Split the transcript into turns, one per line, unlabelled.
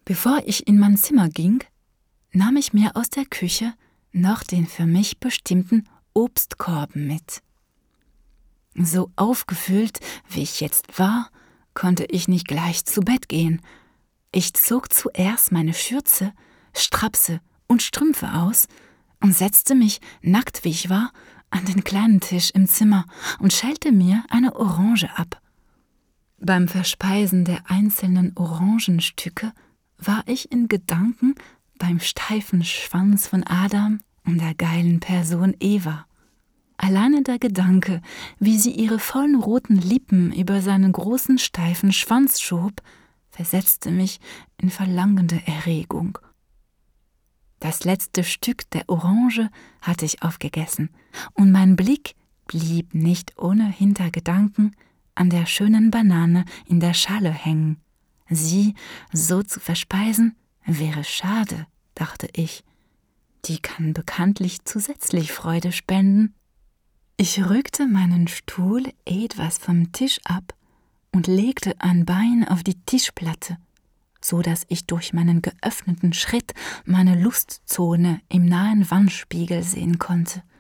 Bevor ich in mein Zimmer ging, nahm ich mir aus der Küche noch den für mich bestimmten Obstkorb mit. So aufgefüllt, wie ich jetzt war, konnte ich nicht gleich zu Bett gehen. Ich zog zuerst meine Schürze, Strapse und Strümpfe aus und setzte mich, nackt wie ich war, an den kleinen Tisch im Zimmer und schälte mir eine Orange ab. Beim Verspeisen der einzelnen Orangenstücke war ich in Gedanken beim steifen Schwanz von Adam und der geilen Person Eva. Alleine der Gedanke, wie sie ihre vollen roten Lippen über seinen großen steifen Schwanz schob, versetzte mich in verlangende Erregung. Das letzte Stück der Orange hatte ich aufgegessen, und mein Blick blieb nicht ohne Hintergedanken an der schönen Banane in der Schale hängen. Sie so zu verspeisen, wäre schade, dachte ich. Die kann bekanntlich zusätzlich Freude spenden. Ich rückte meinen Stuhl etwas vom Tisch ab und legte ein Bein auf die Tischplatte, so dass ich durch meinen geöffneten Schritt meine Lustzone im nahen Wandspiegel sehen konnte.